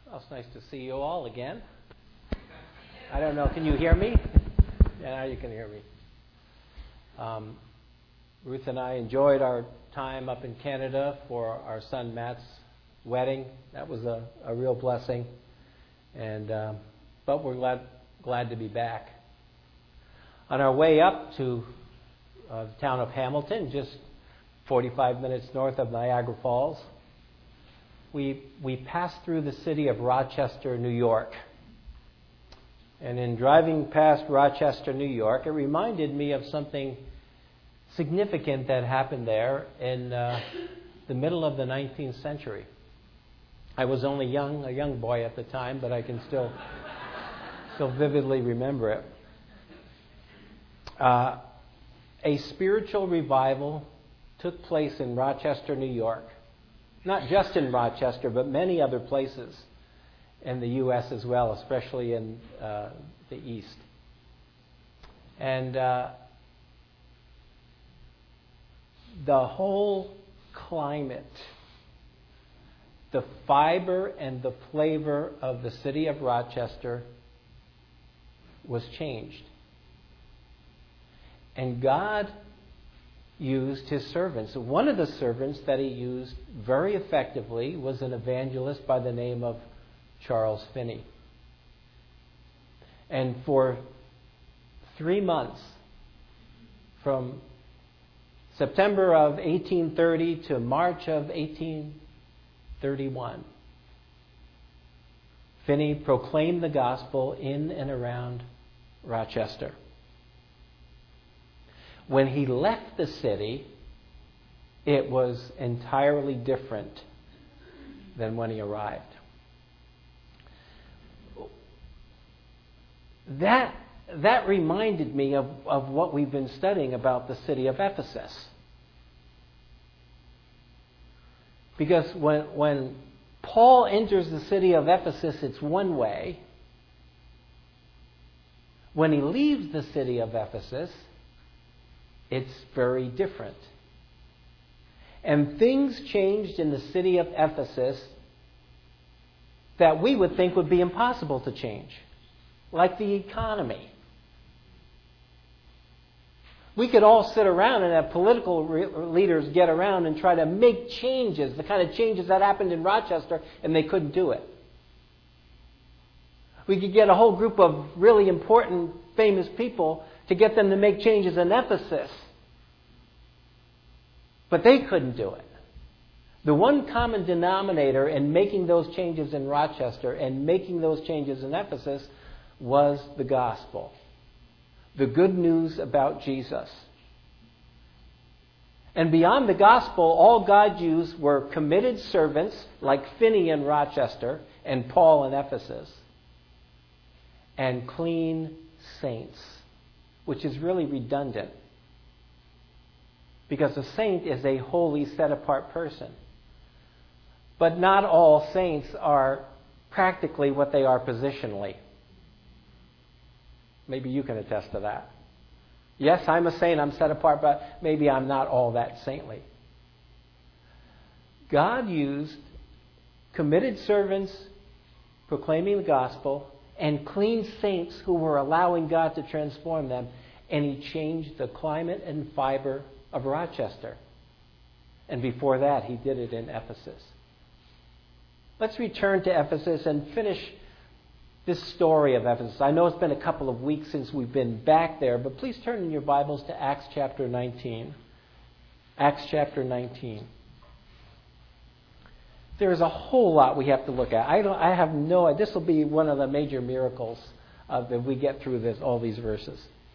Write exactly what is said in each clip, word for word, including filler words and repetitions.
Well, it's nice to see you all again. I don't know, can you hear me? Yeah, now you can hear me. Um, Ruth and I enjoyed our time up in Canada for our son Matt's wedding. That was a, a real blessing. And uh, but we're glad glad to be back. On our way up to uh, the town of Hamilton, just forty-five minutes north of Niagara Falls, we we passed through the city of Rochester, New York. And in driving past Rochester, New York, it reminded me of something significant that happened there in uh, the middle of the nineteenth century. I was only young, a young boy at the time, but I can still still vividly remember it. Uh, a spiritual revival took place in Rochester, New York. Not just in Rochester, but many other places in the U S as well, especially in uh, the East. And uh, the whole climate, the fiber and the flavor of the city of Rochester was changed. And God used his servants. One of the servants that he used very effectively was an evangelist by the name of Charles Finney. And for three months, from September of eighteen thirty to March of eighteen thirty-one, Finney proclaimed the gospel in and around Rochester. When he left the city, it was entirely different than when he arrived. That, that reminded me of, of what we've been studying about the city of Ephesus. Because when, when Paul enters the city of Ephesus, it's one way. When he leaves the city of Ephesus, it's very different. And things changed in the city of Ephesus that we would think would be impossible to change, like the economy. We could all sit around and have political re- leaders get around and try to make changes, the kind of changes that happened in Rochester, and they couldn't do it. We could get a whole group of really important, famous people to get them to make changes in Ephesus. But they couldn't do it. The one common denominator in making those changes in Rochester and making those changes in Ephesus was the gospel. The good news about Jesus. And beyond the gospel, all God used were committed servants like Finney in Rochester and Paul in Ephesus, and clean saints, which is really redundant, because a saint is a holy, set-apart person. But not all saints are practically what they are positionally. Maybe you can attest to that. Yes, I'm a saint, I'm set apart, but maybe I'm not all that saintly. God used committed servants proclaiming the gospel and clean saints who were allowing God to transform them, and he changed the climate and fiber of Rochester. And before that, he did it in Ephesus. Let's return to Ephesus and finish this story of Ephesus. I know it's been a couple of weeks since we've been back there, but please turn in your Bibles to Acts chapter nineteen. Acts chapter nineteen. There's a whole lot we have to look at. I don't. I have no. This will be one of the major miracles of if we get through this, all these verses.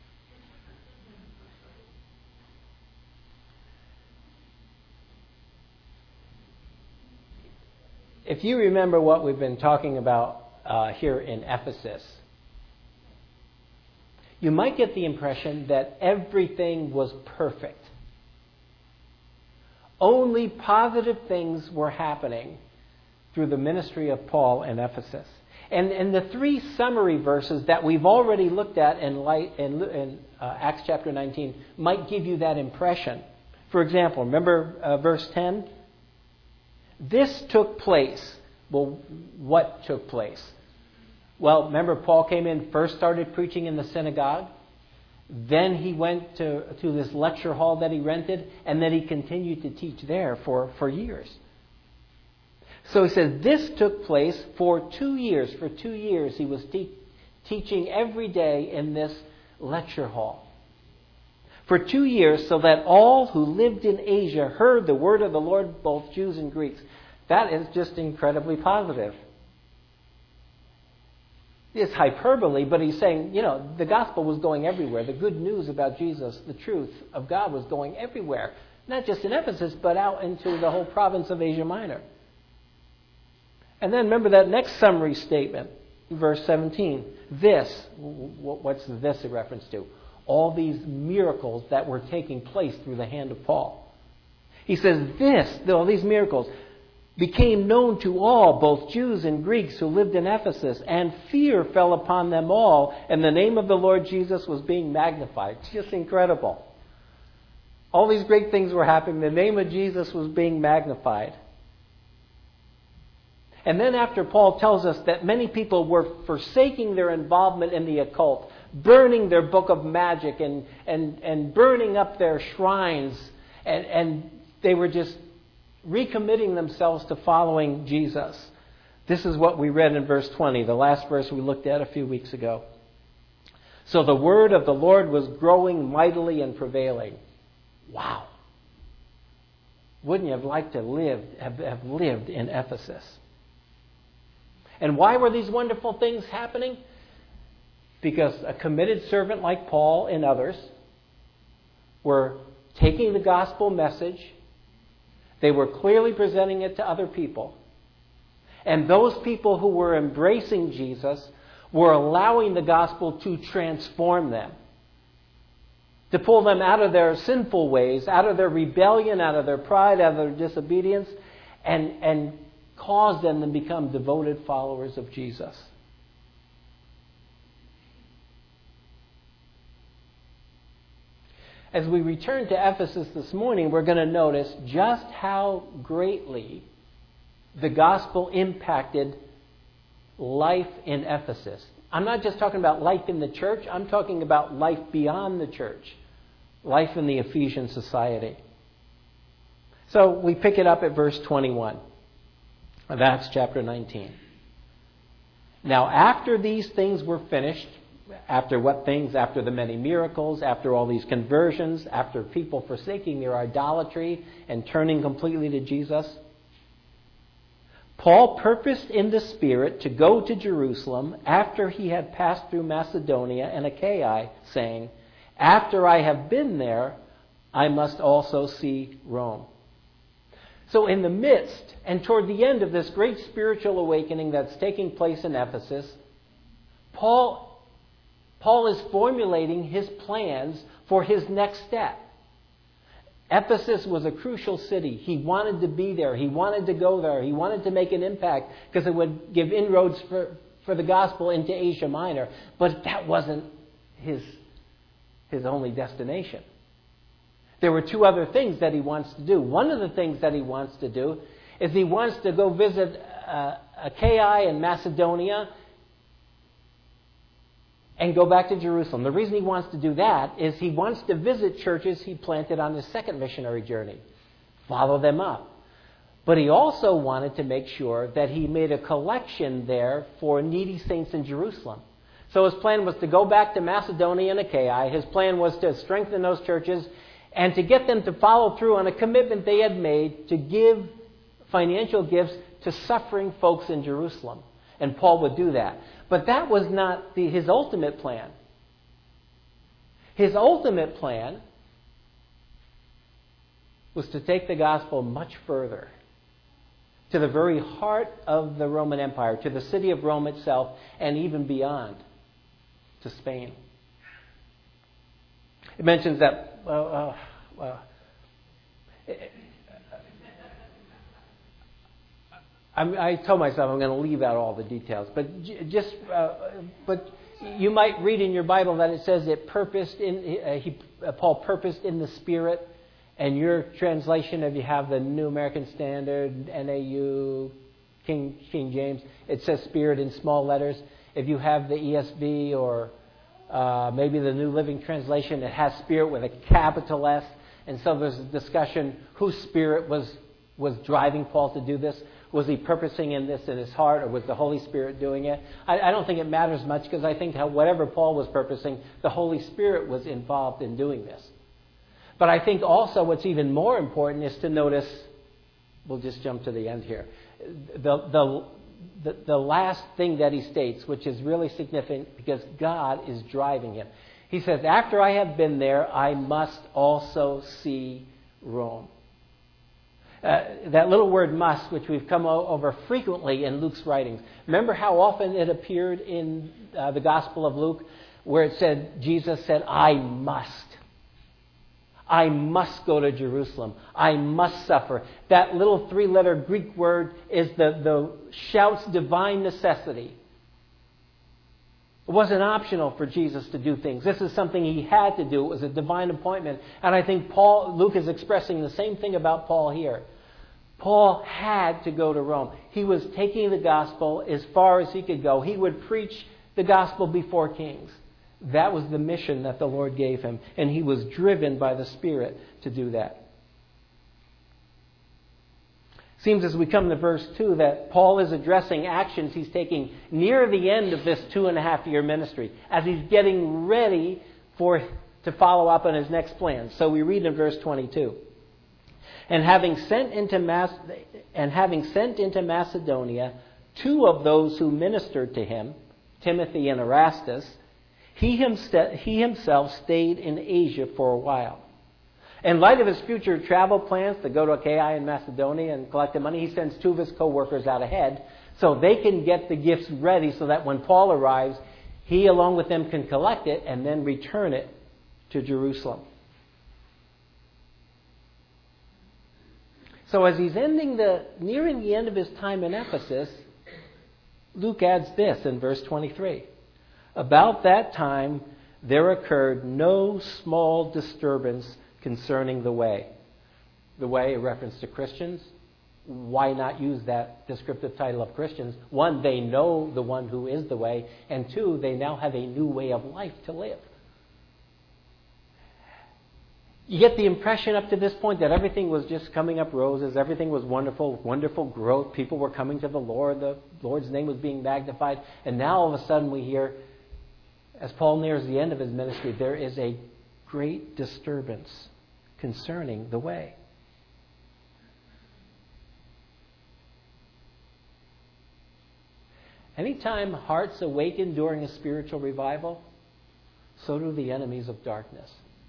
If you remember what we've been talking about uh, here in Ephesus, you might get the impression that everything was perfect. Only positive things were happening through the ministry of Paul in Ephesus. And, and the three summary verses that we've already looked at in, light, in, in uh, Acts chapter nineteen might give you that impression. For example, remember uh, verse ten? This took place Well, what took place? Well, remember Paul came in, first started preaching in the synagogue. Then he went to, to this lecture hall that he rented, and then he continued to teach there for, for years. So he says this took place for two years. For two years he was te- teaching every day in this lecture hall. For two years, so that all who lived in Asia heard the word of the Lord, both Jews and Greeks. That is just incredibly positive. It's hyperbole, but he's saying, you know, the gospel was going everywhere. The good news about Jesus, the truth of God, was going everywhere. Not just in Ephesus, but out into the whole province of Asia Minor. And then remember that next summary statement, verse seventeen. This, what's the this a reference to? All these miracles that were taking place through the hand of Paul. He says this, all these miracles, became known to all, both Jews and Greeks who lived in Ephesus, and fear fell upon them all, and the name of the Lord Jesus was being magnified. It's just incredible. All these great things were happening. The name of Jesus was being magnified. And then after Paul tells us that many people were forsaking their involvement in the occult, burning their book of magic and, and, and burning up their shrines, and, and they were just recommitting themselves to following Jesus. This is what we read in verse twenty, the last verse we looked at a few weeks ago. So the word of the Lord was growing mightily and prevailing. Wow. Wouldn't you have liked to live, have, have lived in Ephesus? And why were these wonderful things happening? Because a committed servant like Paul and others were taking the gospel message. They were clearly presenting it to other people. And those people who were embracing Jesus were allowing the gospel to transform them. To pull them out of their sinful ways, out of their rebellion, out of their pride, out of their disobedience, and, and cause them to become devoted followers of Jesus. As we return to Ephesus this morning, we're going to notice just how greatly the gospel impacted life in Ephesus. I'm not just talking about life in the church. I'm talking about life beyond the church. Life in the Ephesian society. So we pick it up at verse twenty-one of Acts chapter nineteen. Now after these things were finished, after what things? After the many miracles, after all these conversions, after people forsaking their idolatry and turning completely to Jesus, Paul purposed in the Spirit to go to Jerusalem after he had passed through Macedonia and Achaia, saying, after I have been there, I must also see Rome. So in the midst and toward the end of this great spiritual awakening that's taking place in Ephesus, Paul, Paul is formulating his plans for his next step. Ephesus was a crucial city. He wanted to be there. He wanted to go there. He wanted to make an impact because it would give inroads for, for the gospel into Asia Minor. But that wasn't his, his only destination. There were two other things that he wants to do. One of the things that he wants to do is he wants to go visit uh, Achaia and Macedonia and go back to Jerusalem. The reason he wants to do that is he wants to visit churches he planted on his second missionary journey, follow them up. But he also wanted to make sure that he made a collection there for needy saints in Jerusalem. So his plan was to go back to Macedonia and Achaia. His plan was to strengthen those churches and to get them to follow through on a commitment they had made to give financial gifts to suffering folks in Jerusalem. And Paul would do that. But that was not the, his ultimate plan. His ultimate plan was to take the gospel much further, to the very heart of the Roman Empire, to the city of Rome itself, and even beyond, to Spain. It mentions that, well, uh, well it, I, I told myself I'm going to leave out all the details, but just, uh, but you might read in your Bible that it says it purposed in uh, he, uh, Paul purposed in the Spirit, and your translation, if you have the New American Standard, N A U, King, King James, it says Spirit in small letters. If you have the E S V or uh, maybe the New Living Translation, it has Spirit with a capital S. And so there's a discussion whose Spirit was, was driving Paul to do this. Was he purposing in this in his heart, or was the Holy Spirit doing it? I, I don't think it matters much, because I think how, whatever Paul was purposing, the Holy Spirit was involved in doing this. But I think also what's even more important is to notice, we'll just jump to the end here, the, the, the, the last thing that he states, which is really significant because God is driving him. He says, after I have been there, I must also see Rome. Uh, that little word must, which we've come over frequently in Luke's writings. Remember how often it appeared in uh, the Gospel of Luke, where it said, Jesus said, I must. I must go to Jerusalem. I must suffer. That little three-letter Greek word is the, the shouts divine necessity. It wasn't optional for Jesus to do things. This is something he had to do. It was a divine appointment. And I think Paul, Luke is expressing the same thing about Paul here. Paul had to go to Rome. He was taking the gospel as far as he could go. He would preach the gospel before kings. That was the mission that the Lord gave him. And he was driven by the Spirit to do that. Seems as we come to verse two that Paul is addressing actions he's taking near the end of this two and a half year ministry, as he's getting ready for to follow up on his next plan. So we read in verse twenty-two. And having sent into Mas- and having sent into Macedonia two of those who ministered to him, Timothy and Erastus, he himself, he himself stayed in Asia for a while. In light of his future travel plans to go to Achaia and Macedonia and collect the money, he sends two of his co-workers out ahead so they can get the gifts ready so that when Paul arrives, he along with them can collect it and then return it to Jerusalem. So as he's ending the nearing the end of his time in Ephesus, Luke adds this in verse twenty-three. About that time there occurred no small disturbance concerning the way. The way, a reference to Christians. Why not use that descriptive title of Christians? One, they know the one who is the way. And two, they now have a new way of life to live. You get the impression up to this point that everything was just coming up roses. Everything was wonderful, wonderful growth. People were coming to the Lord. The Lord's name was being magnified. And now all of a sudden we hear, as Paul nears the end of his ministry, there is a great disturbance concerning the way. Anytime hearts awaken during a spiritual revival, so do the enemies of darkness.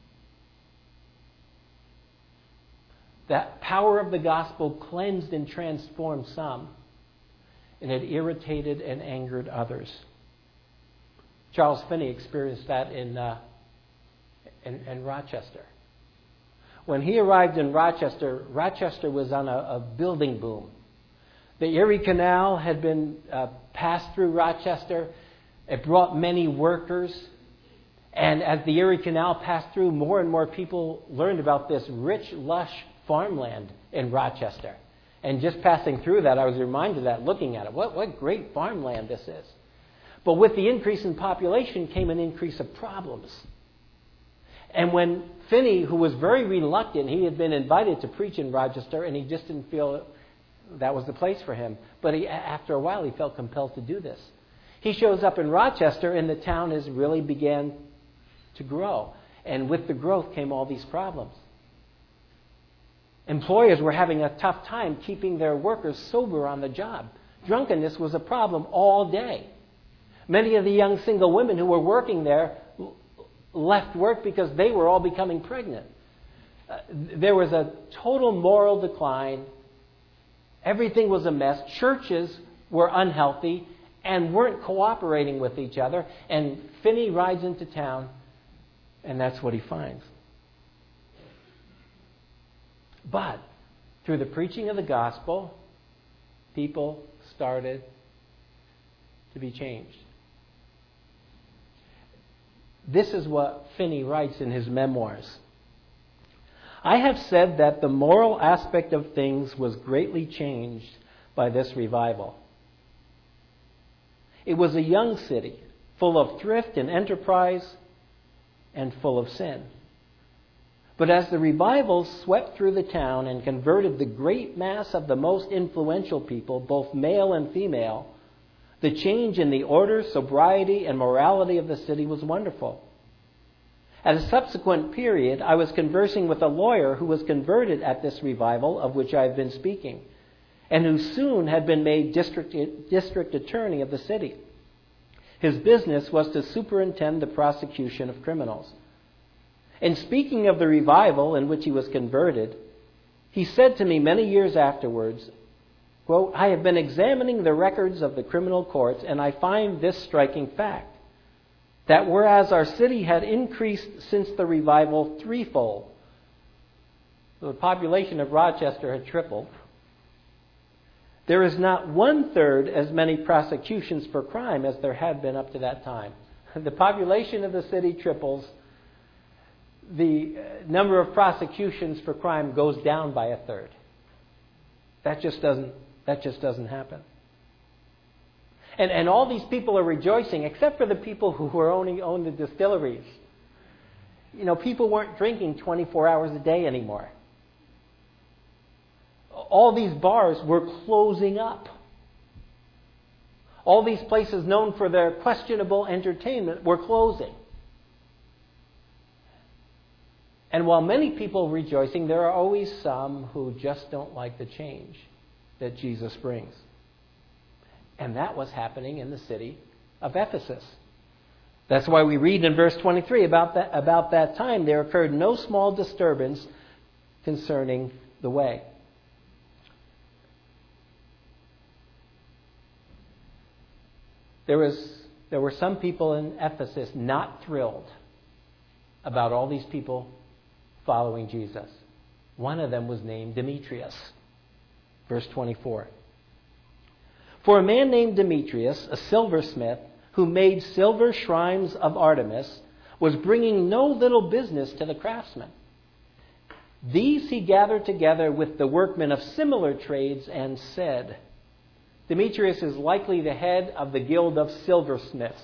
That power of the gospel cleansed and transformed some, and it irritated and angered others. Charles Finney experienced that in, uh, in, in Rochester. When he arrived in Rochester, Rochester was on a, a building boom. The Erie Canal had been uh, passed through Rochester. It brought many workers. And as the Erie Canal passed through, more and more people learned about this rich, lush farmland in Rochester. And just passing through that, I was reminded of that looking at it. What, what great farmland this is. But with the increase in population came an increase of problems. And when Finney, who was very reluctant, he had been invited to preach in Rochester, and he just didn't feel that was the place for him. But he, after a while, he felt compelled to do this. He shows up in Rochester, and the town has really began to grow. And with the growth came all these problems. Employers were having a tough time keeping their workers sober on the job. Drunkenness was a problem all day. Many of the young single women who were working there left work because they were all becoming pregnant. Uh, there was a total moral decline. Everything was a mess. Churches were unhealthy and weren't cooperating with each other. And Finney rides into town, and that's what he finds. But through the preaching of the gospel, people started to be changed. This is what Finney writes in his memoirs. I have said that the moral aspect of things was greatly changed by this revival. It was a young city, full of thrift and enterprise, and full of sin. But as the revival swept through the town and converted the great mass of the most influential people, both male and female, the change in the order, sobriety, and morality of the city was wonderful. At a subsequent period, I was conversing with a lawyer who was converted at this revival of which I have been speaking, and who soon had been made district, district attorney of the city. His business was to superintend the prosecution of criminals. In speaking of the revival in which he was converted, he said to me many years afterwards, quote, "I have been examining the records of the criminal courts, and I find this striking fact, that whereas our city had increased since the revival threefold," the population of Rochester had tripled, "there is not one-third as many prosecutions for crime as there had been up to that time." The population of the city triples. The number of prosecutions for crime goes down by a third. That just doesn't, that just doesn't happen. And, and all these people are rejoicing, except for the people who were owning own the distilleries. You know, people weren't drinking twenty-four hours a day anymore. All these bars were closing up. All these places known for their questionable entertainment were closing. And while many people are rejoicing, there are always some who just don't like the change that Jesus brings. And that was happening in the city of Ephesus. That's why we read in verse twenty-three, about that, about that time there occurred no small disturbance concerning the way. There was there were some people in Ephesus not thrilled about all these people following Jesus. One of them was named Demetrius. Verse twenty-four. For a man named Demetrius, a silversmith, who made silver shrines of Artemis, was bringing no little business to the craftsmen. These he gathered together with the workmen of similar trades and said, Demetrius is likely the head of the guild of silversmiths.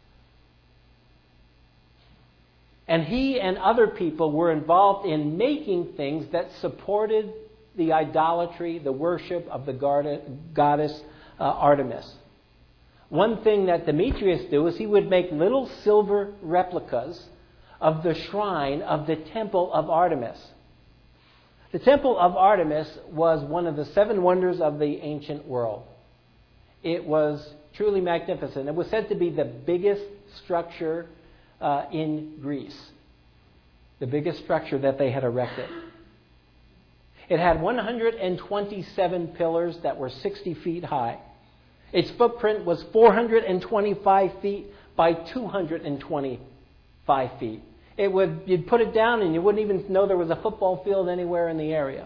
And he and other people were involved in making things that supported the idolatry, the worship of the goddess uh, Artemis. One thing that Demetrius did was he would make little silver replicas of the shrine of the temple of Artemis. The temple of Artemis was one of the seven wonders of the ancient world. It was truly magnificent. It was said to be the biggest structure uh, in Greece. The biggest structure that they had erected. It had one hundred twenty-seven pillars that were sixty feet high. Its footprint was four hundred twenty-five feet by two hundred twenty-five feet. It would, you'd put it down and you wouldn't even know there was a football field anywhere in the area.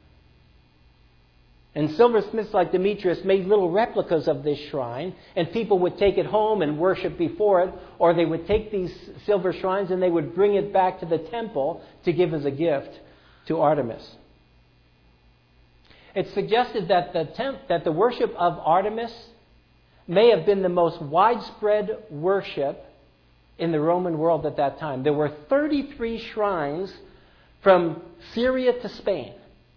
And silversmiths like Demetrius made little replicas of this shrine, and people would take it home and worship before it, or they would take these silver shrines and they would bring it back to the temple to give as a gift to Artemis. It's suggested that the temp- that the worship of Artemis may have been the most widespread worship in the Roman world at that time. There were thirty-three shrines from Syria to Spain.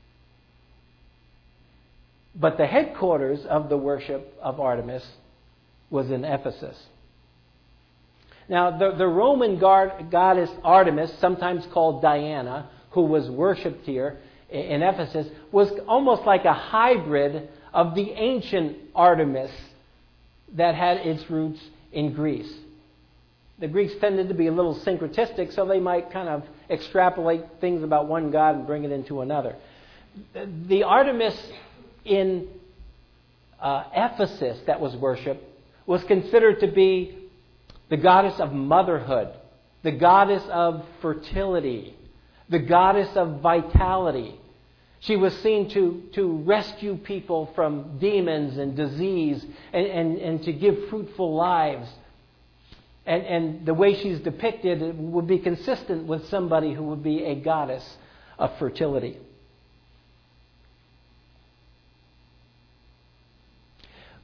But the headquarters of the worship of Artemis was in Ephesus. Now, the, the Roman guard, goddess Artemis, sometimes called Diana, who was worshipped here in Ephesus, was almost like a hybrid of the ancient Artemis that had its roots in Greece. The Greeks tended to be a little syncretistic, so they might kind of extrapolate things about one god and bring it into another. The Artemis in uh, Ephesus that was worshipped was considered to be the goddess of motherhood, the goddess of fertility, the goddess of vitality. She was seen to, to rescue people from demons and disease and, and, and to give fruitful lives. And, and the way she's depicted would be consistent with somebody who would be a goddess of fertility.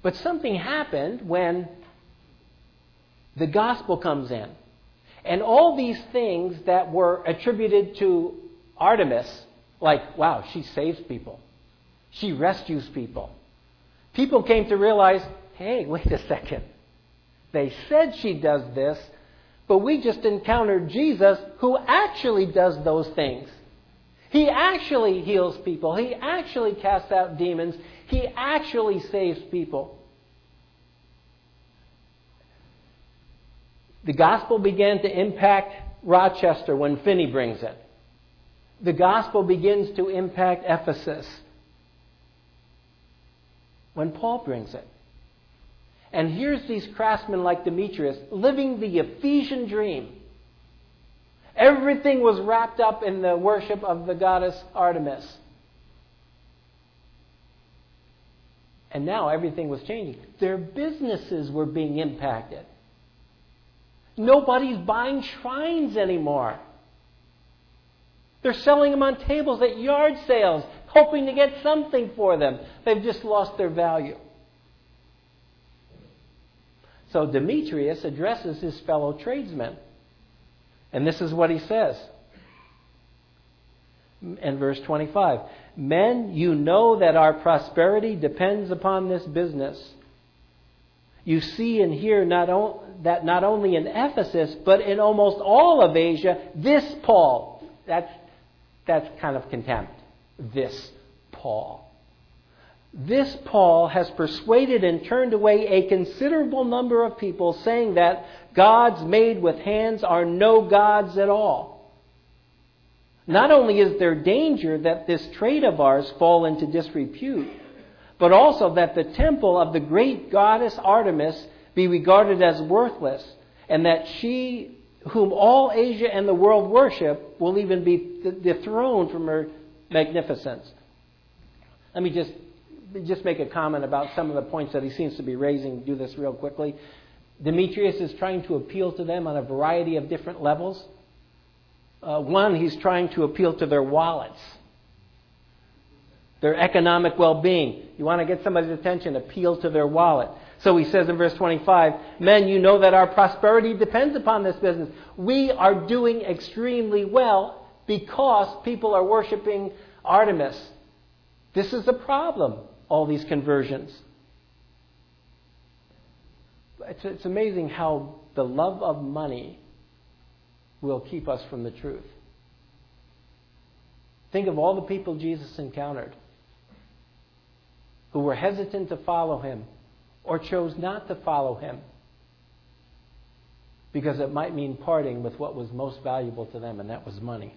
But something happened when the gospel comes in. And all these things that were attributed to Artemis, like, wow, she saves people. She rescues people. People came to realize, hey, wait a second. They said she does this, but we just encountered Jesus who actually does those things. He actually heals people. He actually casts out demons. He actually saves people. The gospel began to impact Rochester when Finney brings it. The gospel begins to impact Ephesus when Paul brings it. And here's these craftsmen like Demetrius living the Ephesian dream. Everything was wrapped up in the worship of the goddess Artemis. And now everything was changing. Their businesses were being impacted. Nobody's buying shrines anymore. They're selling them on tables at yard sales, hoping to get something for them. They've just lost their value. So Demetrius addresses his fellow tradesmen. And this is what he says in verse twenty-five. Men, you know that our prosperity depends upon this business. You see and hear not o- that not only in Ephesus, but in almost all of Asia, this Paul, that's, that's kind of contempt, this Paul. This Paul has persuaded and turned away a considerable number of people, saying that gods made with hands are no gods at all. Not only is there danger that this trade of ours fall into disrepute, but also that the temple of the great goddess Artemis be regarded as worthless, and that she, whom all Asia and the world worship, will even be dethroned from her magnificence. Let me just just make a comment about some of the points that he seems to be raising. Do this real quickly. Demetrius is trying to appeal to them on a variety of different levels. Uh, one, he's trying to appeal to their wallets, their economic well-being. You want to get somebody's attention, appeal to their wallet. So he says in verse twenty-five, men, you know that our prosperity depends upon this business. We are doing extremely well because people are worshiping Artemis. This is a problem, all these conversions. It's, it's amazing how the love of money will keep us from the truth. Think of all the people Jesus encountered who were hesitant to follow him or chose not to follow him because it might mean parting with what was most valuable to them, and that was money.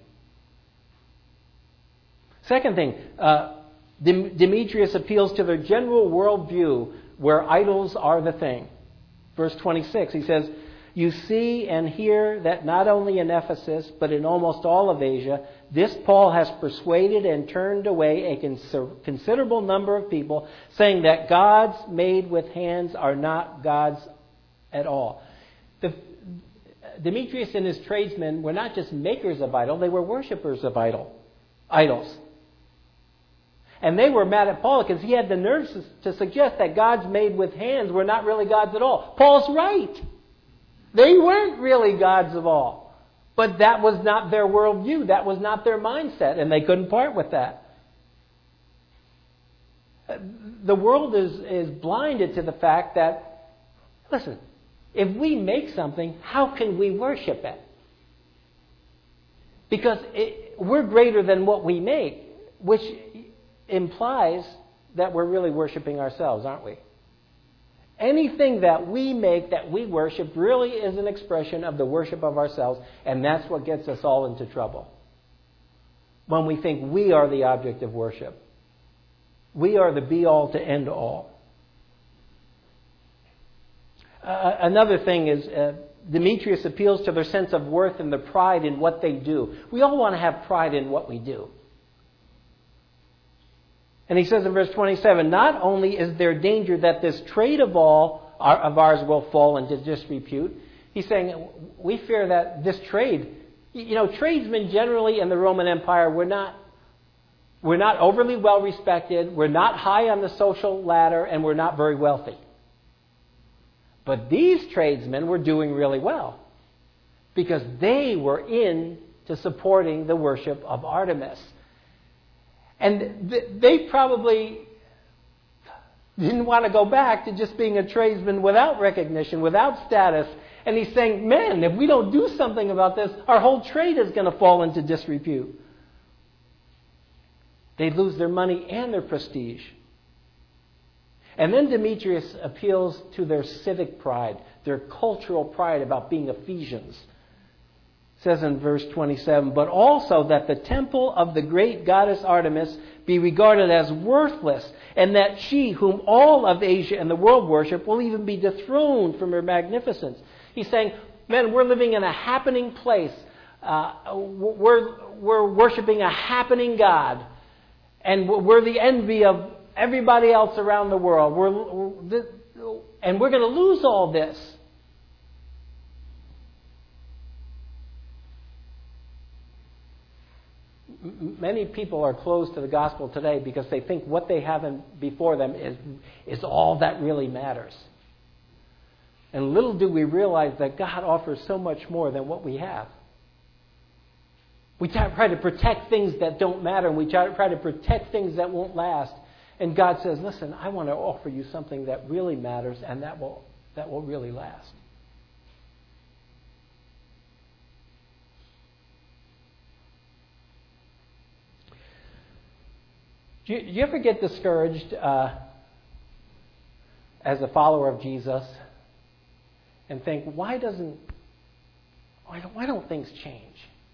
Second thing, uh, Demetrius appeals to their general worldview where idols are the thing. Verse twenty-six, he says, you see and hear that not only in Ephesus, but in almost all of Asia, this Paul has persuaded and turned away a consider- considerable number of people, saying that gods made with hands are not gods at all. The, Demetrius and his tradesmen were not just makers of idols, they were worshippers of idol, idols. And they were mad at Paul because he had the nerve to suggest that gods made with hands were not really gods at all. Paul's right. They weren't really gods of all. But that was not their worldview. That was not their mindset. And they couldn't part with that. The world is, is blinded to the fact that, listen, if we make something, how can we worship it? Because it, we're greater than what we make, which implies that we're really worshiping ourselves, aren't we? Anything that we make, that we worship, really is an expression of the worship of ourselves, and that's what gets us all into trouble. When we think we are the object of worship. We are the be-all to end-all. Uh, another thing is, uh, Demetrius appeals to their sense of worth and their pride in what they do. We all want to have pride in what we do. And he says in verse twenty-seven, not only is there danger that this trade of all of ours will fall into disrepute, he's saying we fear that this trade, you know, tradesmen generally in the Roman Empire were not We're not overly well respected. We're not high on the social ladder, and we're not very wealthy. But these tradesmen were doing really well because they were into supporting the worship of Artemis. And th- they probably didn't want to go back to just being a tradesman without recognition, without status. And he's saying, man, if we don't do something about this, our whole trade is going to fall into disrepute. They'd lose their money and their prestige. And then Demetrius appeals to their civic pride, their cultural pride about being Ephesians. It says in verse twenty-seven, but also that the temple of the great goddess Artemis be regarded as worthless, and that she, whom all of Asia and the world worship, will even be dethroned from her magnificence. He's saying, man, we're living in a happening place. Uh, we're, we're worshiping a happening God. And we're the envy of everybody else around the world. We're, we're, and we're going to lose all this. Many people are closed to the gospel today because they think what they have in, before them is, is all that really matters. And little do we realize that God offers so much more than what we have. We try to protect things that don't matter, and we try to protect things that won't last. And God says, listen, I want to offer you something that really matters and that will, that will really last. Do you, do you ever get discouraged uh, as a follower of Jesus and think, why doesn't, why don't, why don't things change?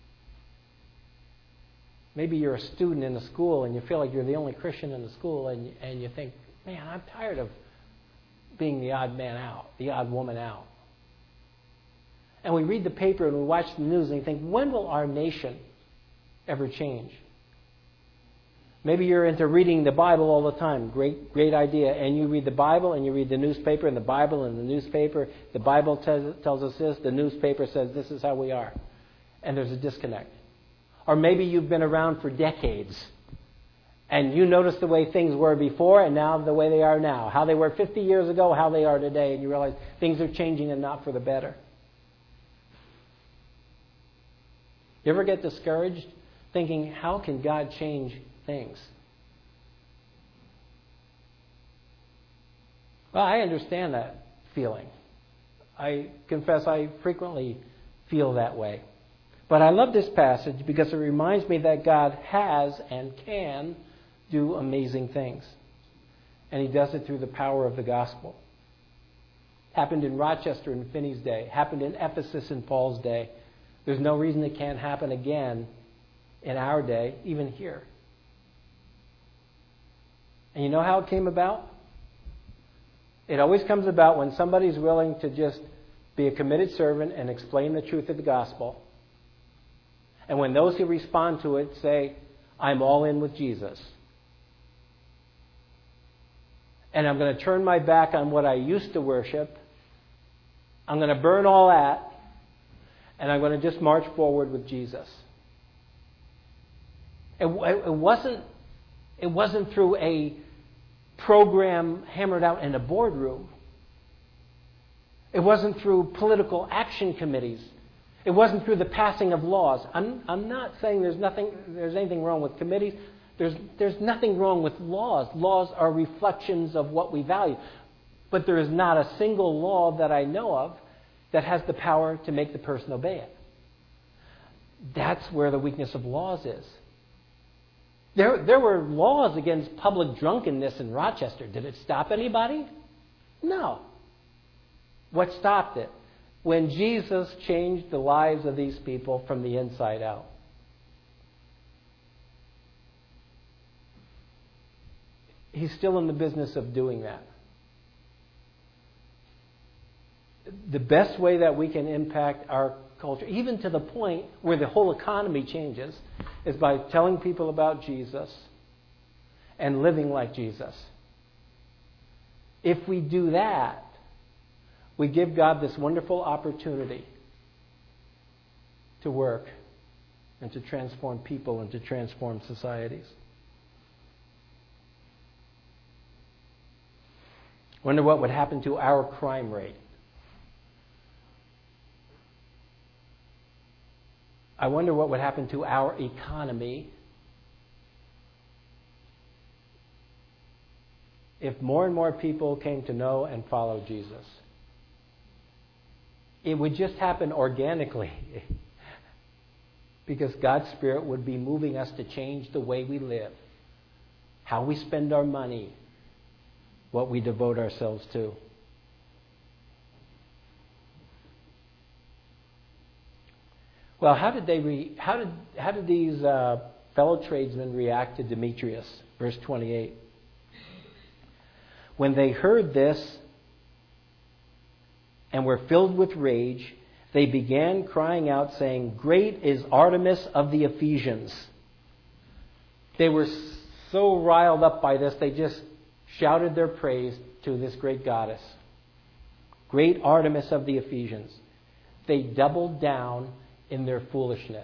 Maybe you're a student in a school and you feel like you're the only Christian in the school, and and you think, man, I'm tired of being the odd man out, the odd woman out. And we read the paper and we watch the news and you think, when will our nation ever change? Maybe you're into reading the Bible all the time. Great, great idea. And you read the Bible and you read the newspaper, and the Bible and the newspaper. The Bible tells, tells us this. The newspaper says this is how we are. And there's a disconnect. Or maybe you've been around for decades and you notice the way things were before and now the way they are now. How they were fifty years ago, how they are today. And you realize things are changing and not for the better. You ever get discouraged thinking, how can God change things? Well, I understand that feeling. I confess I frequently feel that way. But I love this passage because it reminds me that God has and can do amazing things. And He does it through the power of the gospel. Happened in Rochester in Finney's day. Happened in Ephesus in Paul's day. There's no reason it can't happen again in our day, even here. And you know how it came about? It always comes about when somebody's willing to just be a committed servant and explain the truth of the gospel. And when those who respond to it say, I'm all in with Jesus. And I'm going to turn my back on what I used to worship. I'm going to burn all that. And I'm going to just march forward with Jesus. It, it wasn't, it wasn't through a program hammered out in a boardroom. It wasn't through political action committees. It wasn't through the passing of laws. I'm, I'm not saying there's nothing, there's anything wrong with committees. There's, there's nothing wrong with laws. Laws are reflections of what we value. But there is not a single law that I know of that has the power to make the person obey it. That's where the weakness of laws is. There, there were laws against public drunkenness in Rochester. Did it stop anybody? No. What stopped it? When Jesus changed the lives of these people from the inside out. He's still in the business of doing that. The best way that we can impact our culture, even to the point where the whole economy changes, is by telling people about Jesus and living like Jesus. If we do that, we give God this wonderful opportunity to work and to transform people and to transform societies. Wonder what would happen to our crime rate. I wonder what would happen to our economy if more and more people came to know and follow Jesus. It would just happen organically because God's Spirit would be moving us to change the way we live, how we spend our money, what we devote ourselves to. Well, how did they re, how did how did these uh, fellow tradesmen react to Demetrius? Verse twenty-eight. When they heard this and were filled with rage, they began crying out, saying, "Great is Artemis of the Ephesians." They were so riled up by this, they just shouted their praise to this great goddess. Great Artemis of the Ephesians. They doubled down in their foolishness.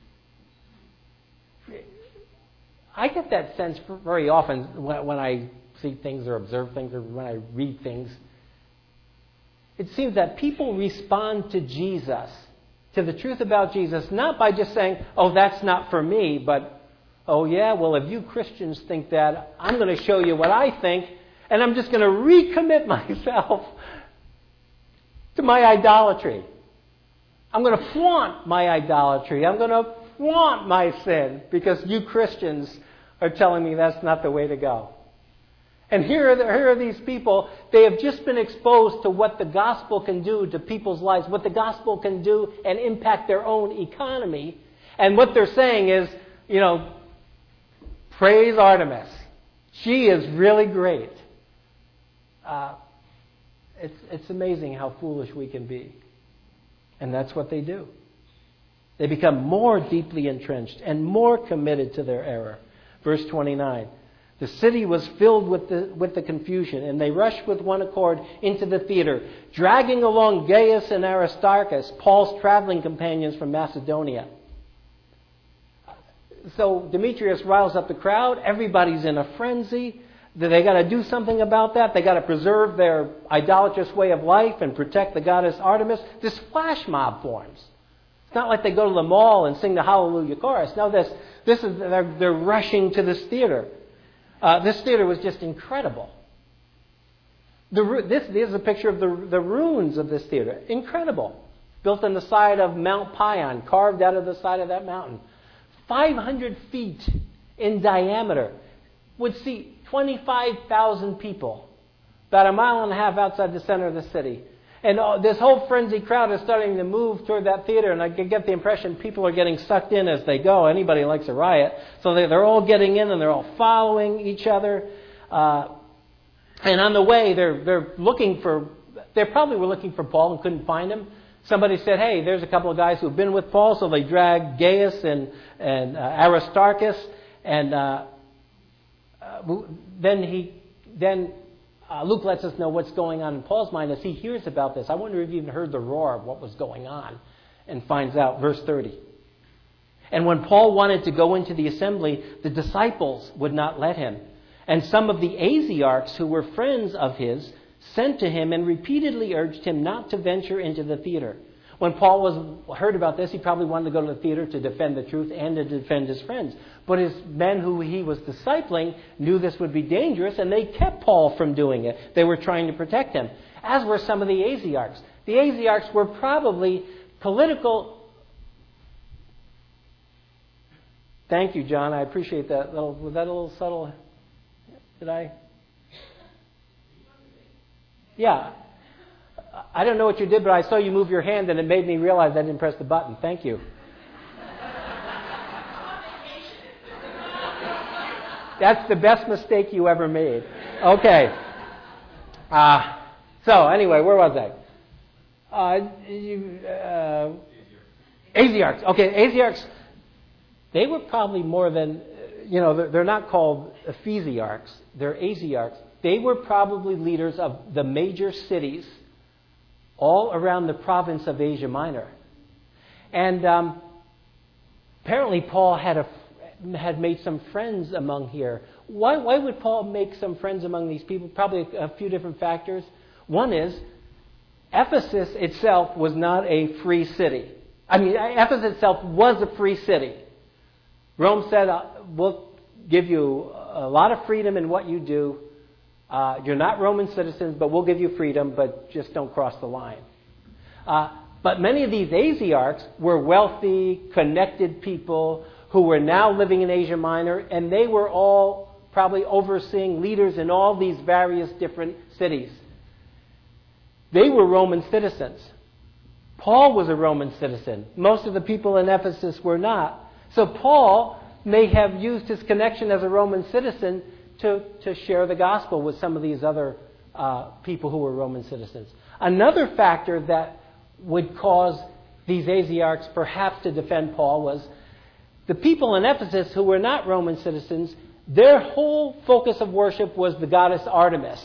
I get that sense very often when I see things or observe things or when I read things. It seems that people respond to Jesus, to the truth about Jesus, not by just saying, "Oh, that's not for me," but, "Oh yeah, well, if you Christians think that, I'm going to show you what I think, and I'm just going to recommit myself to my idolatry. I'm going to flaunt my idolatry. I'm going to flaunt my sin because you Christians are telling me that's not the way to go." And here are, the, here are these people. They have just been exposed to what the gospel can do to people's lives, what the gospel can do and impact their own economy. And what they're saying is, you know, praise Artemis. She is really great. Uh, it's, it's amazing how foolish we can be. And that's what they do. They become more deeply entrenched and more committed to their error. Verse twenty-nine. The city was filled with the, with the confusion, and they rushed with one accord into the theater, dragging along Gaius and Aristarchus, Paul's traveling companions from Macedonia. So Demetrius riles up the crowd. Everybody's in a frenzy. They got to do something about that. They got to preserve their idolatrous way of life and protect the goddess Artemis. This flash mob forms. It's not like they go to the mall and sing the Hallelujah chorus. No, this this is they're, they're rushing to this theater. Uh, this theater was just incredible. The, this, this is a picture of the, the ruins of this theater. Incredible. Built on the side of Mount Pion, carved out of the side of that mountain. five hundred feet in diameter. Would seat twenty-five thousand people. About a mile and a half outside the center of the city. And uh, this whole frenzied crowd is starting to move toward that theater, and I get the impression people are getting sucked in as they go. Anybody likes a riot. So they, they're all getting in, and they're all following each other. Uh, and on the way, they're they're looking for, they probably were looking for Paul and couldn't find him. Somebody said, "Hey, there's a couple of guys who've been with Paul," so they dragged Gaius and, and uh, Aristarchus, and uh, uh, then he, then... Uh, Luke lets us know what's going on in Paul's mind as he hears about this. I wonder if he even heard the roar of what was going on and finds out. Verse thirty. And when Paul wanted to go into the assembly, the disciples would not let him. And some of the Asiarchs, who were friends of his, sent to him and repeatedly urged him not to venture into the theater. When Paul was heard about this, he probably wanted to go to the theater to defend the truth and to defend his friends. But his men who he was discipling knew this would be dangerous, and they kept Paul from doing it. They were trying to protect him, as were some of the Asiarchs. The Asiarchs were probably political... Thank you, John. I appreciate that. Little, was that a little subtle? Did I? Yeah. I don't know what you did, but I saw you move your hand, and it made me realize I didn't press the button. Thank you. That's the best mistake you ever made. Okay. Uh, so, anyway, where was I? Uh, you, uh, Asiarchs. Okay, Asiarchs, they were probably more than, you know, they're, they're not called Ephesiarchs. They're Asiarchs. They were probably leaders of the major cities all around the province of Asia Minor. And um, apparently Paul had a, had made some friends among here. Why, why would Paul make some friends among these people? Probably a few different factors. One is, Ephesus itself was not a free city. I mean, Ephesus itself was a free city. Rome said, uh, we'll give you a lot of freedom in what you do. Uh, you're not Roman citizens, but we'll give you freedom, but just don't cross the line. Uh, but many of these Asiarchs were wealthy, connected people who were now living in Asia Minor, and they were all probably overseeing leaders in all these various different cities. They were Roman citizens. Paul was a Roman citizen. Most of the people in Ephesus were not. So Paul may have used his connection as a Roman citizen to, to share the gospel with some of these other uh, people who were Roman citizens. Another factor that would cause these Asiarchs perhaps to defend Paul was the people in Ephesus who were not Roman citizens, their whole focus of worship was the goddess Artemis.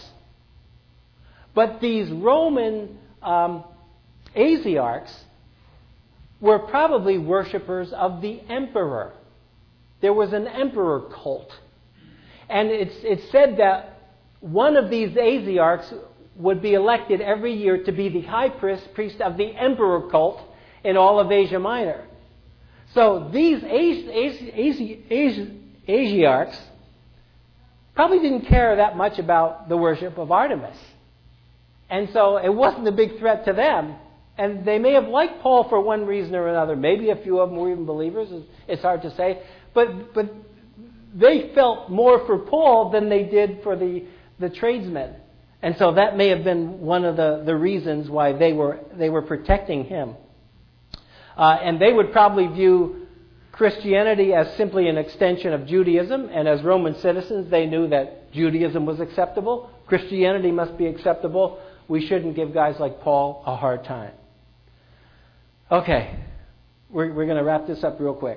But these Roman um, Asiarchs were probably worshippers of the emperor. There was an emperor cult. And it's, it's said that one of these Asiarchs would be elected every year to be the high priest, priest of the emperor cult in all of Asia Minor. So these Asi- Asi- Asiarchs probably didn't care that much about the worship of Artemis. And so it wasn't a big threat to them. And they may have liked Paul for one reason or another. Maybe a few of them were even believers. It's hard to say. But but they felt more for Paul than they did for the, the tradesmen. And so that may have been one of the, the reasons why they were they were protecting him. Uh, and they would probably view Christianity as simply an extension of Judaism. And as Roman citizens, they knew that Judaism was acceptable. Christianity must be acceptable. We shouldn't give guys like Paul a hard time. Okay, we're, we're going to wrap this up real quick.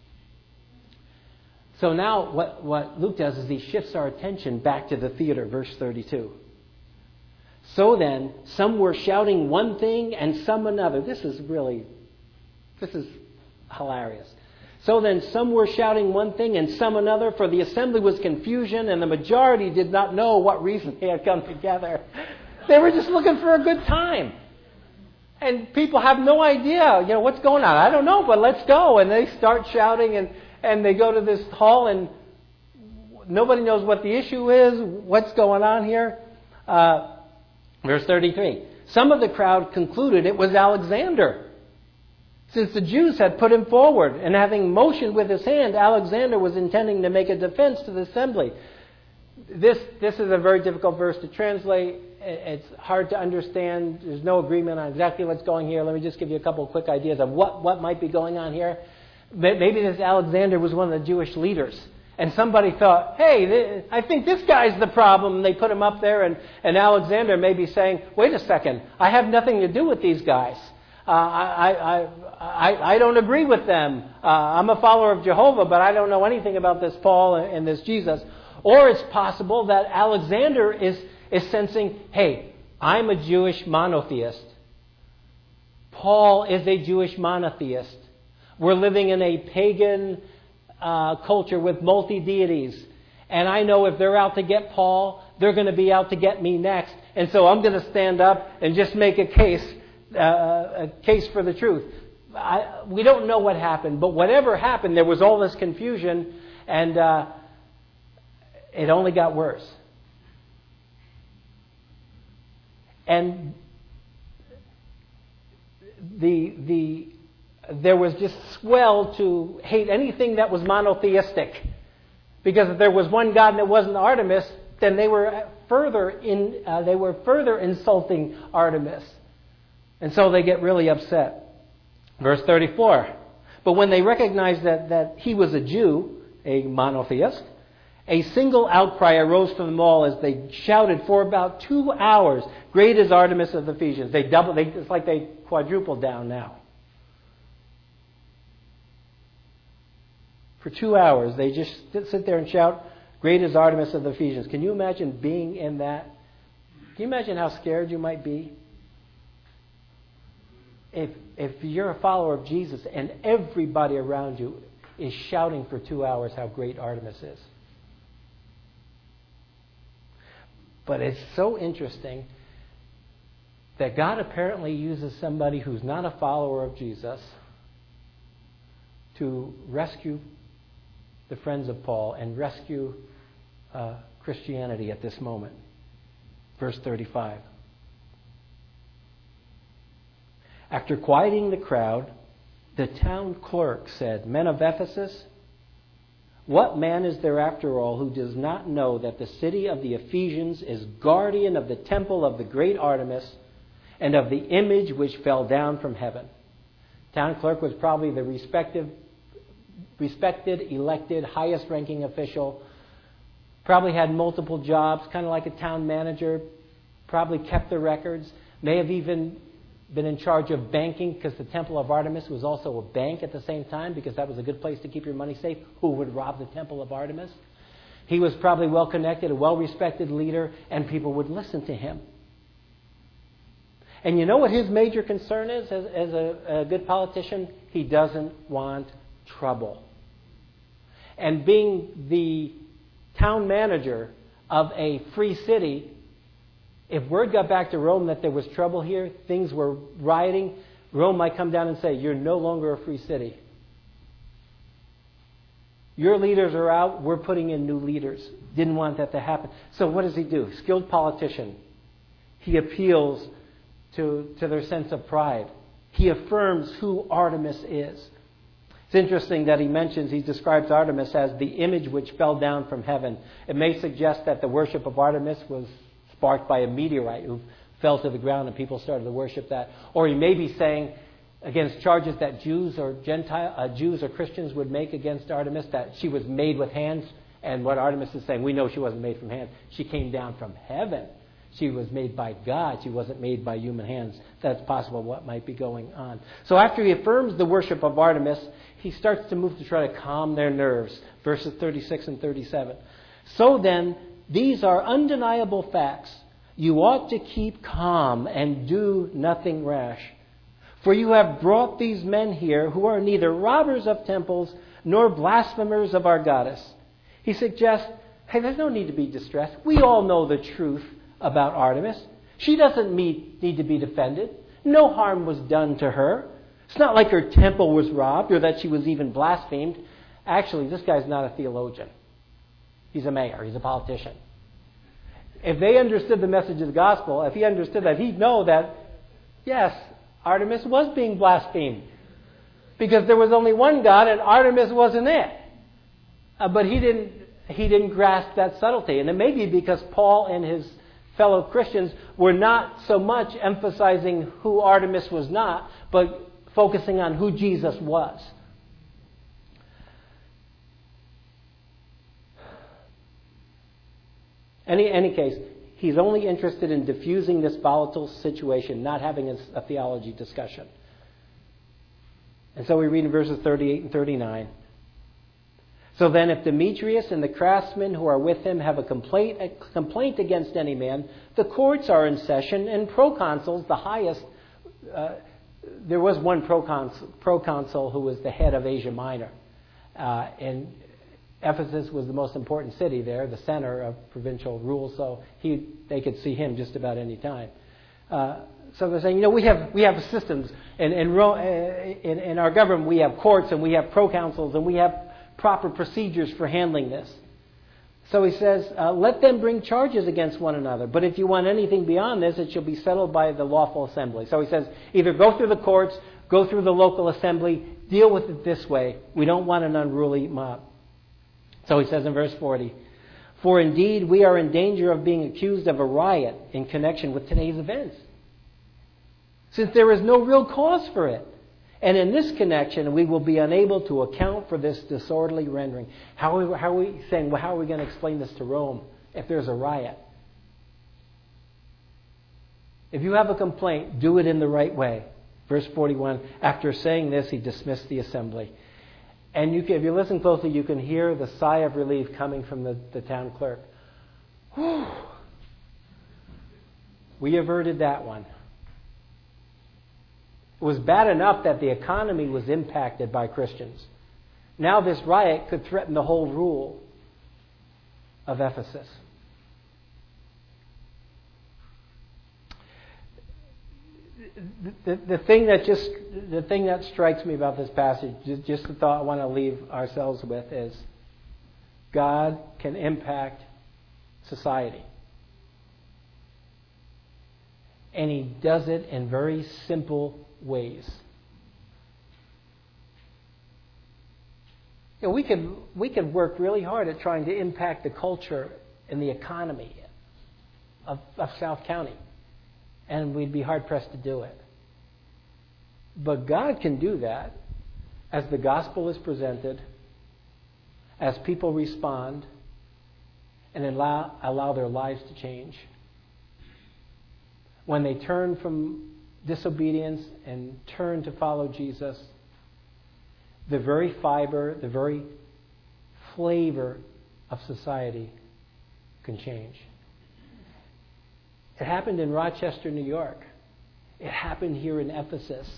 So now what, what Luke does is he shifts our attention back to the theater, verse thirty-two. So then, some were shouting one thing and some another. This is really, this is hilarious. So then, some were shouting one thing and some another, for the assembly was confusion and the majority did not know what reason they had come together. They were just looking for a good time. And people have no idea, you know, what's going on. I don't know, but let's go. And they start shouting, and, and they go to this hall, and nobody knows what the issue is, what's going on here. Uh, verse thirty-three. Some of the crowd concluded it was Alexander, since the Jews had put him forward. And having motioned with his hand, Alexander was intending to make a defense to the assembly. This, this is a very difficult verse to translate. It's hard to understand. There's no agreement on exactly what's going here. Let me just give you a couple of quick ideas of what, what might be going on here. Maybe this Alexander was one of the Jewish leaders. And somebody thought, hey, I think this guy's the problem. And they put him up there. And, and Alexander may be saying, wait a second, I have nothing to do with these guys. Uh, I, I, I, I don't agree with them. Uh, I'm a follower of Jehovah, but I don't know anything about this Paul and this Jesus. Or it's possible that Alexander is, is sensing, hey, I'm a Jewish monotheist. Paul is a Jewish monotheist. We're living in a pagan uh, culture with multi-deities. And I know if they're out to get Paul, they're going to be out to get me next. And so I'm going to stand up and just make a case, uh, a case for the truth. I, we don't know what happened, but whatever happened, there was all this confusion, and uh, it only got worse. And the the there was just swell to hate anything that was monotheistic, because if there was one God and it wasn't Artemis, then they were further in uh, they were further insulting Artemis, and so they get really upset. Verse thirty-four. But when they recognized that that he was a Jew, a monotheist, a single outcry arose from them all as they shouted for about two hours, "Great is Artemis of the Ephesians." They doubled. They, it's like they quadrupled down now. For two hours, they just sit there and shout, "Great is Artemis of the Ephesians." Can you imagine being in that? Can you imagine how scared you might be? If if you're a follower of Jesus and everybody around you is shouting for two hours how great Artemis is. But it's so interesting that God apparently uses somebody who's not a follower of Jesus to rescue the friends of Paul and rescue uh, Christianity at this moment. Verse thirty-five. After quieting the crowd, the town clerk said, "Men of Ephesus, what man is there after all who does not know that the city of the Ephesians is guardian of the temple of the great Artemis and of the image which fell down from heaven?" Town clerk was probably the respective, respected, elected, highest-ranking official. Probably had multiple jobs, kind of like a town manager. Probably kept the records. May have even been in charge of banking, because the Temple of Artemis was also a bank at the same time, because that was a good place to keep your money safe. Who would rob the Temple of Artemis? He was probably well-connected, a well-respected leader, and people would listen to him. And you know what his major concern is as, as a, a good politician? He doesn't want trouble. And being the town manager of a free city, if word got back to Rome that there was trouble here, things were rioting, Rome might come down and say, "You're no longer a free city. Your leaders are out, we're putting in new leaders." Didn't want that to happen. So what does he do? Skilled politician. He appeals to, to their sense of pride. He affirms who Artemis is. It's interesting that he mentions, he describes Artemis as the image which fell down from heaven. It may suggest that the worship of Artemis was sparked by a meteorite who fell to the ground and people started to worship that. Or he may be saying, against charges that Jews or Gentile uh, Jews or Christians would make against Artemis, that she was made with hands. And what Artemis is saying, we know she wasn't made from hands. She came down from heaven. She was made by God. She wasn't made by human hands. That's possible what might be going on. So after he affirms the worship of Artemis, he starts to move to try to calm their nerves. Verses thirty-six and thirty-seven. "So then, these are undeniable facts. You ought to keep calm and do nothing rash. For you have brought these men here who are neither robbers of temples nor blasphemers of our goddess." He suggests, hey, there's no need to be distressed. We all know the truth about Artemis. She doesn't need, need to be defended. No harm was done to her. It's not like her temple was robbed or that she was even blasphemed. Actually, this guy's not a theologian. He's a mayor. He's a politician. If they understood the message of the gospel, if he understood that, he'd know that, yes, Artemis was being blasphemed. Because there was only one God and Artemis wasn't it. Uh, but he didn't, he didn't grasp that subtlety. And it may be because Paul and his fellow Christians were not so much emphasizing who Artemis was not, but focusing on who Jesus was. In any, any case, he's only interested in diffusing this volatile situation, not having a, a theology discussion. And so we read in verses thirty-eight and thirty-nine. "So then if Demetrius and the craftsmen who are with him have a complaint, a complaint against any man, the courts are in session, and proconsuls, the highest, uh, there was one proconsul, proconsul who was the head of Asia Minor. Uh, and Ephesus was the most important city there, the center of provincial rule, so he, they could see him just about any time. Uh, so they're saying, you know, we have we have systems. In, in, in, in our government, we have courts and we have proconsuls and we have proper procedures for handling this. So he says, uh, let them bring charges against one another. But if you want anything beyond this, it shall be settled by the lawful assembly. So he says, either go through the courts, go through the local assembly, deal with it this way. We don't want an unruly mob. So he says in verse forty, "For indeed we are in danger of being accused of a riot in connection with today's events, since there is no real cause for it. And in this connection, we will be unable to account for this disorderly rendering." How are we, how are we saying, well, how are we going to explain this to Rome if there's a riot? If you have a complaint, do it in the right way. Verse forty-one, after saying this, he dismissed the assembly. And you can, if you listen closely, you can hear the sigh of relief coming from the, the town clerk. Whew. We averted that one. It was bad enough that the economy was impacted by Christians. Now this riot could threaten the whole rule of Ephesus. the, the thing that just the thing that strikes me about this passage, just, just the thought I want to leave ourselves with is God can impact society. And He does it in very simple ways. You know, we could we could work really hard at trying to impact the culture and the economy of, of South County, and we'd be hard pressed to do it. But God can do that as the gospel is presented, as people respond, and allow allow their lives to change. When they turn from disobedience and turn to follow Jesus, the very fiber, the very flavor of society can change. It happened in Rochester, New York. It happened here in Ephesus.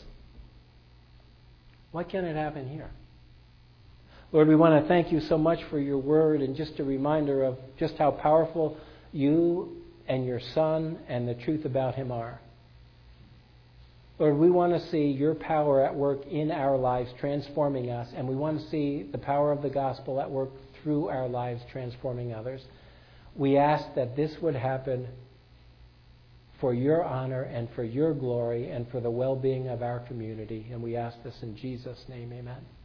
Why can't it happen here? Lord, we want to thank you so much for your word and just a reminder of just how powerful you and your Son and the truth about him are. Lord, we want to see your power at work in our lives, transforming us, and we want to see the power of the gospel at work through our lives, transforming others. We ask that this would happen for your honor and for your glory and for the well-being of our community, and we ask this in Jesus' name, amen.